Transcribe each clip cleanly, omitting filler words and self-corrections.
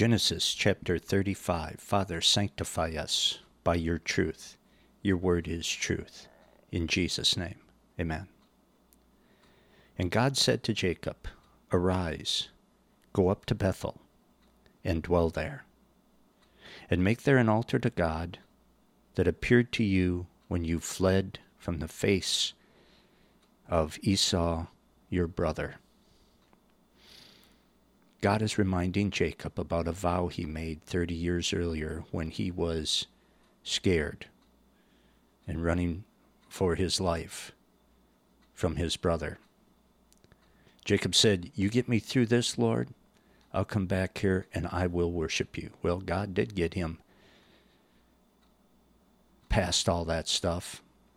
Genesis chapter 35. Father, sanctify us by your truth. Your word is truth. In Jesus' name, amen. And God said to Jacob, Arise, go up to Bethel, and dwell there, and make there an altar to God that appeared to you when you fled from the face of Esau, your brother. God is reminding Jacob about a vow he made 30 years earlier when he was scared and running for his life from his brother. Jacob said, You get me through this, Lord, I'll come back here and I will worship you. Well, God did get him past all that stuff.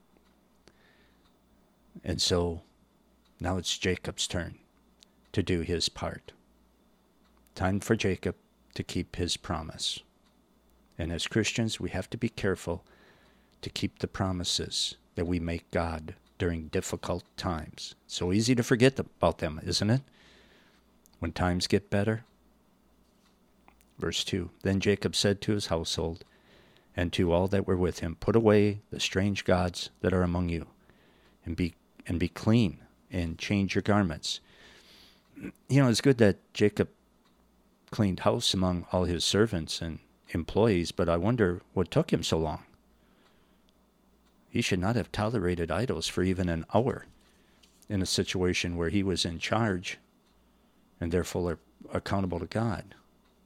And so now it's Jacob's turn to do his part. Time for Jacob to keep his promise. And as Christians, we have to be careful to keep the promises that we make God during difficult times. So easy to forget about them, isn't it? When times get better. Verse 2, Then Jacob said to his household and to all that were with him, Put away the strange gods that are among you, and be clean, and change your garments. You know, it's good that Jacob cleaned house among all his servants and employees, but I wonder what took him so long. He should not have tolerated idols for even an hour in a situation where he was in charge and therefore accountable to God.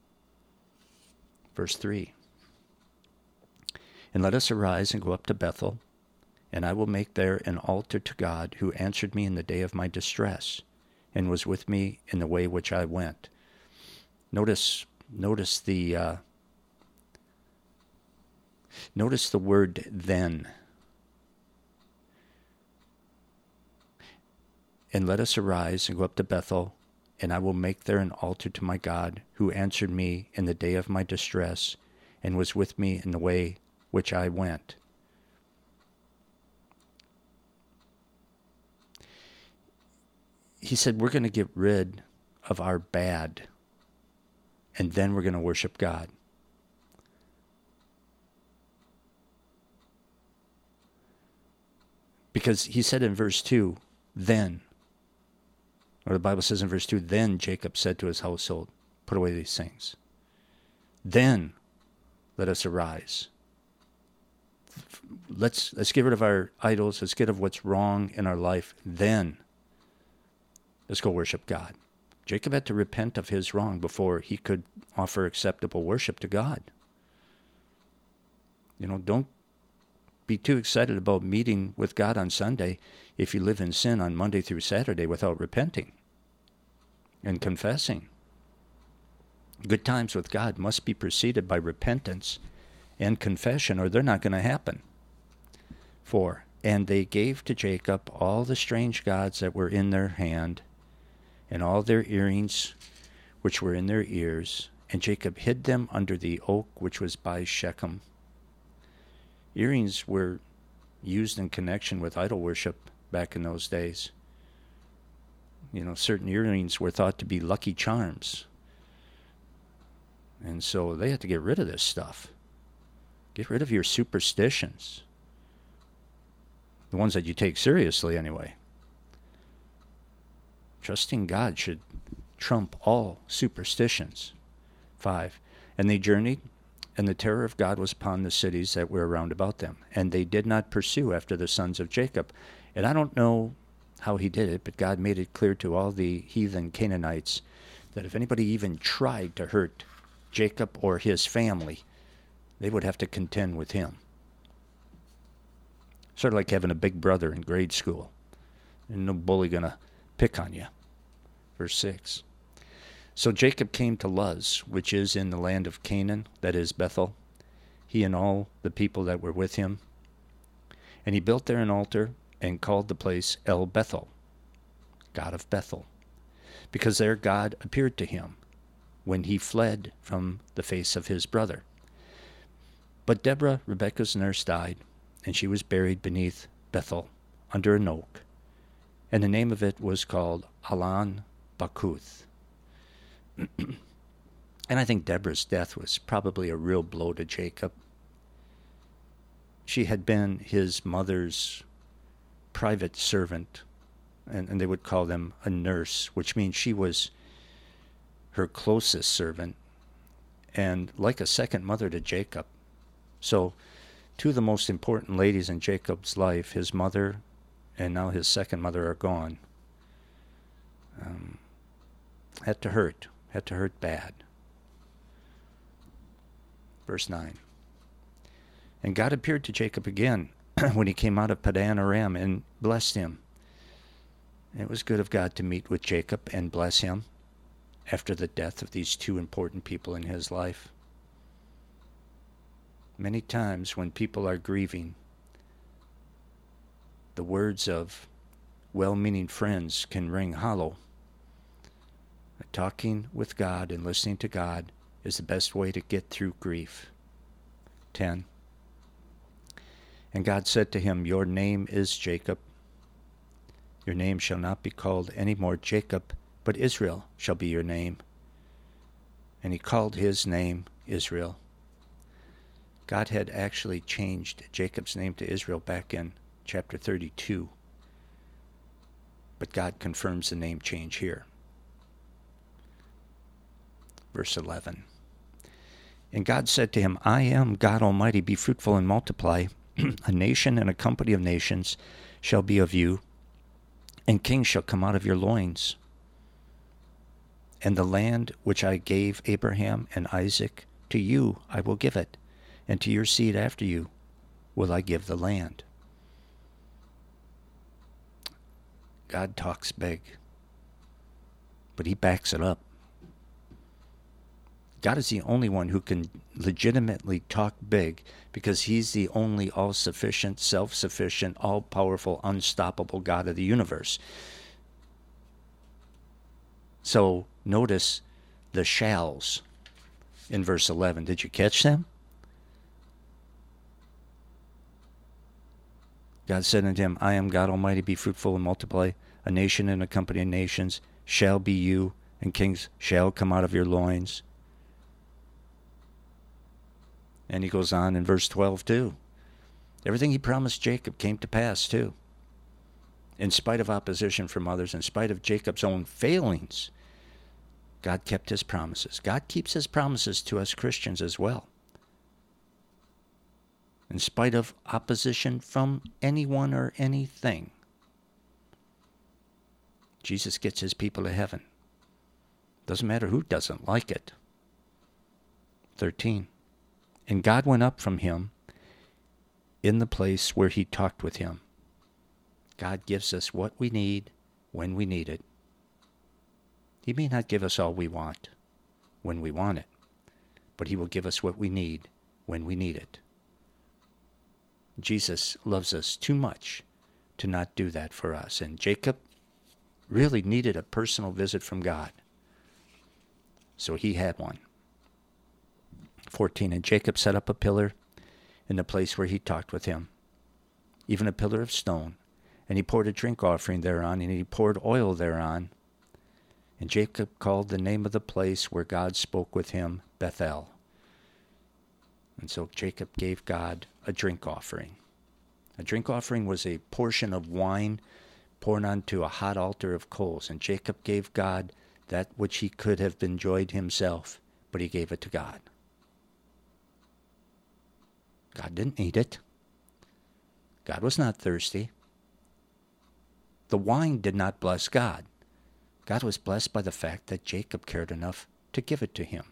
Verse 3, And let us arise and go up to Bethel, and I will make there an altar to God who answered me in the day of my distress and was with me in the way which I went. Notice the word then. And let us arise and go up to Bethel, and I will make there an altar to my God, who answered me in the day of my distress, and was with me in the way which I went. He said, we're going to get rid of our bad, and then we're going to worship God. Because he said in verse 2, then, or the Bible says in verse 2, Then Jacob said to his household, Put away these things. Then let us arise. Let's get rid of our idols. Let's get rid of what's wrong in our life. Then let's go worship God. Jacob had to repent of his wrong before he could offer acceptable worship to God. You know, don't be too excited about meeting with God on Sunday if you live in sin on Monday through Saturday without repenting and confessing. Good times with God must be preceded by repentance and confession, or they're not going to happen. 4, And they gave to Jacob all the strange gods that were in their hand, and all their earrings which were in their ears, and Jacob hid them under the oak which was by Shechem. Earrings were used in connection with idol worship back in those days. You know, certain earrings were thought to be lucky charms. And so they had to get rid of this stuff. Get rid of your superstitions. The ones that you take seriously anyway. Trusting God should trump all superstitions. 5, And they journeyed, and the terror of God was upon the cities that were round about them. And they did not pursue after the sons of Jacob. And I don't know how he did it, but God made it clear to all the heathen Canaanites that if anybody even tried to hurt Jacob or his family, they would have to contend with him. Sort of like having a big brother in grade school. And no bully going to pick on you. Verse 6. So Jacob came to Luz, which is in the land of Canaan, that is Bethel, he and all the people that were with him. And he built there an altar and called the place El Bethel, God of Bethel, because there God appeared to him when he fled from the face of his brother. But Deborah, Rebekah's nurse, died, and she was buried beneath Bethel under an oak, and the name of it was called Alan Bakuth. And I think Deborah's death was probably a real blow to Jacob. She had been his mother's private servant, and they would call them a nurse, which means she was her closest servant and like a second mother to Jacob. So two of the most important ladies in Jacob's life, his mother and now his second mother, are gone. Had to hurt bad. Verse 9. And God appeared to Jacob again when he came out of Padan Aram and blessed him. It was good of God to meet with Jacob and bless him after the death of these two important people in his life. Many times when people are grieving, the words of well-meaning friends can ring hollow. Talking with God and listening to God is the best way to get through grief. 10. And God said to him, Your name is Jacob. Your name shall not be called any more Jacob, but Israel shall be your name. And he called his name Israel. God had actually changed Jacob's name to Israel back in chapter 32. But God confirms the name change here. Verse 11. And God said to him, I am God Almighty, be fruitful and multiply. A nation and a company of nations shall be of you, and kings shall come out of your loins. And the land which I gave Abraham and Isaac, to you I will give it, and to your seed after you will I give the land. God talks big, but he backs it up. God is the only one who can legitimately talk big because he's the only all-sufficient, self-sufficient, all-powerful, unstoppable God of the universe. So notice the shalls in verse 11. Did you catch them? God said unto him, I am God Almighty, be fruitful and multiply. A nation and a company of nations shall be you, and kings shall come out of your loins. And he goes on in verse 12 too. Everything he promised Jacob came to pass too. In spite of opposition from others, in spite of Jacob's own failings, God kept his promises. God keeps his promises to us Christians as well. In spite of opposition from anyone or anything, Jesus gets his people to heaven. Doesn't matter who doesn't like it. 13. And God went up from him in the place where he talked with him. God gives us what we need when we need it. He may not give us all we want when we want it, but he will give us what we need when we need it. Jesus loves us too much to not do that for us. And Jacob really needed a personal visit from God. So he had one. 14. And Jacob set up a pillar in the place where he talked with him, even a pillar of stone. And he poured a drink offering thereon, and he poured oil thereon. And Jacob called the name of the place where God spoke with him Bethel. And so Jacob gave God a drink offering. A drink offering was a portion of wine poured onto a hot altar of coals. And Jacob gave God that which he could have enjoyed himself, but he gave it to God. God didn't need it. God was not thirsty. The wine did not bless God. God was blessed by the fact that Jacob cared enough to give it to him.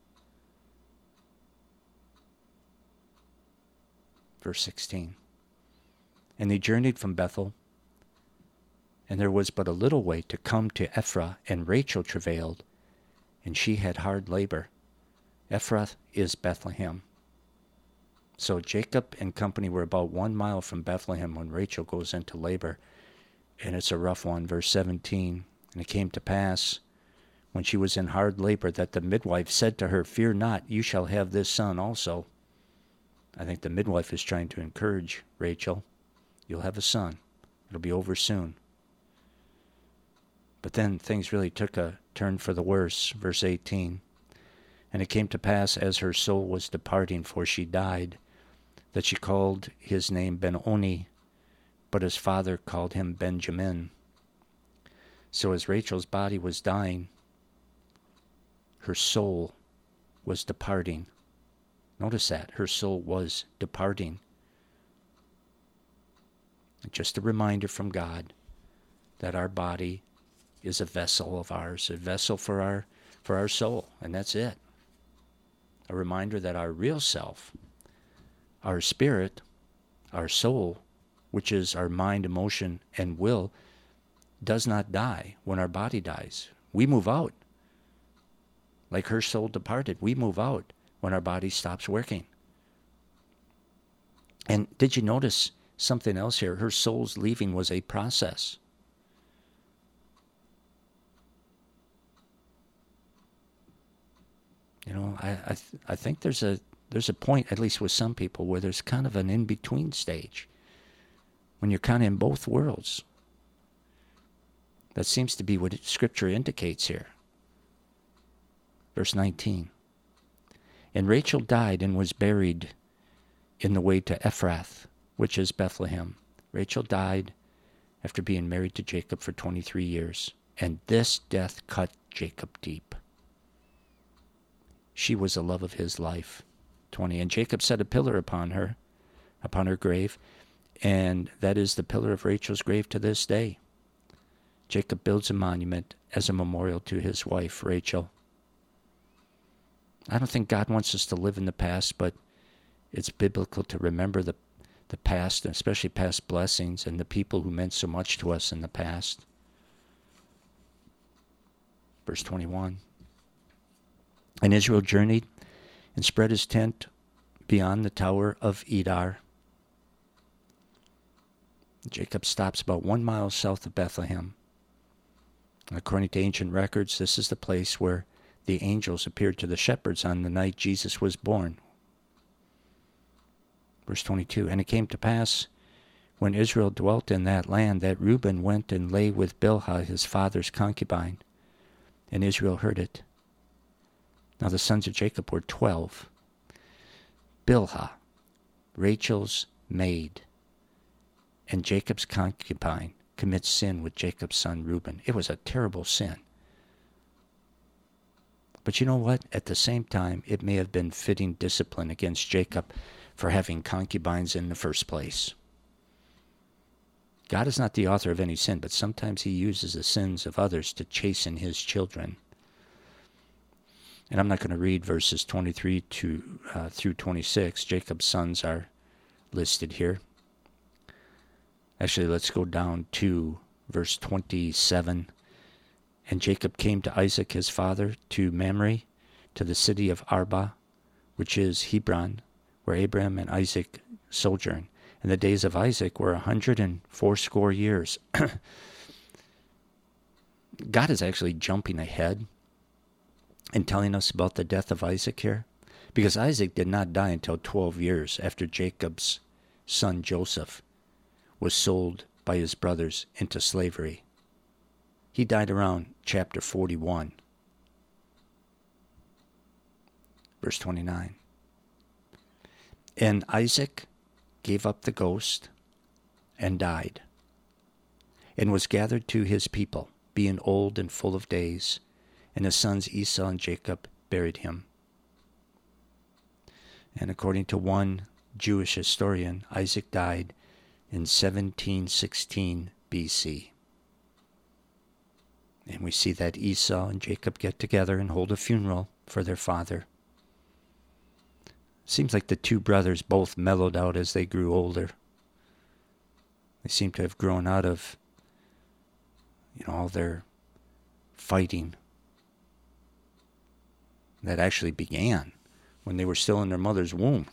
Verse 16. And they journeyed from Bethel, and there was but a little way to come to Ephrath, and Rachel travailed, and she had hard labor. Ephrath is Bethlehem. So Jacob and company were about 1 mile from Bethlehem when Rachel goes into labor. And it's a rough one, verse 17. And it came to pass, when she was in hard labor, that the midwife said to her, Fear not, you shall have this son also. I think the midwife is trying to encourage Rachel. You'll have a son. It'll be over soon. But then things really took a turn for the worse. Verse 18. And it came to pass, as her soul was departing, for she died, that she called his name Ben-Oni, but his father called him Benjamin. So as Rachel's body was dying, her soul was departing. Notice that. Her soul was departing. Just a reminder from God that our body is a vessel of ours, a vessel for our soul, and that's it. A reminder that our real self, our spirit, our soul, which is our mind, emotion, and will, does not die when our body dies. We move out. Like her soul departed, we move out when our body stops working. And did you notice something else here? Her soul's leaving was a process. You know, I think there's a point, at least with some people, where there's kind of an in-between stage, when you're kind of in both worlds. That seems to be what Scripture indicates here. Verse 19. And Rachel died and was buried in the way to Ephrath, which is Bethlehem. Rachel died after being married to Jacob for 23 years, and this death cut Jacob deep. She was the love of his life. 20. And Jacob set a pillar upon her grave, and that is the pillar of Rachel's grave to this day. Jacob builds a monument as a memorial to his wife, Rachel. I don't think God wants us to live in the past, but it's biblical to remember the past, especially past blessings and the people who meant so much to us in the past. Verse 21. And Israel journeyed and spread his tent beyond the tower of Edar. Jacob stops about 1 mile south of Bethlehem. And according to ancient records, this is the place where the angels appeared to the shepherds on the night Jesus was born. Verse 22. And it came to pass, when Israel dwelt in that land, that Reuben went and lay with Bilhah, his father's concubine. And Israel heard it. Now the sons of Jacob were 12. Bilhah, Rachel's maid, and Jacob's concubine, commits sin with Jacob's son Reuben. It was a terrible sin. But you know what? At the same time, it may have been fitting discipline against Jacob for having concubines in the first place. God is not the author of any sin, but sometimes he uses the sins of others to chasten his children. And I'm not going to read verses 23 through 26. Jacob's sons are listed here. Actually, let's go down to verse 27. And Jacob came to Isaac his father, to Mamre, to the city of Arba, which is Hebron, where Abraham and Isaac sojourned. And the days of Isaac were 180 years. God is actually jumping ahead and telling us about the death of Isaac here, because Isaac did not die until 12 years after Jacob's son Joseph was sold by his brothers into slavery. He died around chapter 41. Verse 29. And Isaac gave up the ghost and died, and was gathered to his people, being old and full of days, and his sons Esau and Jacob buried him. And according to one Jewish historian, Isaac died in 1716 BC. And we see that Esau and Jacob get together and hold a funeral for their father. Seems like the two brothers both mellowed out as they grew older. They seem to have grown out of, all their fighting that actually began when they were still in their mother's womb.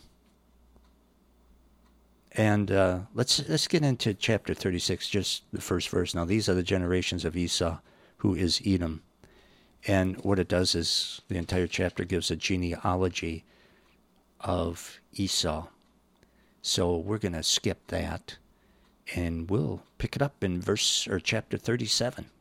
And let's get into chapter 36, just the first verse. Now, these are the generations of Esau, who is Edom. And what it does is the entire chapter gives a genealogy of Esau. So we're going to skip that, and we'll pick it up in chapter 37.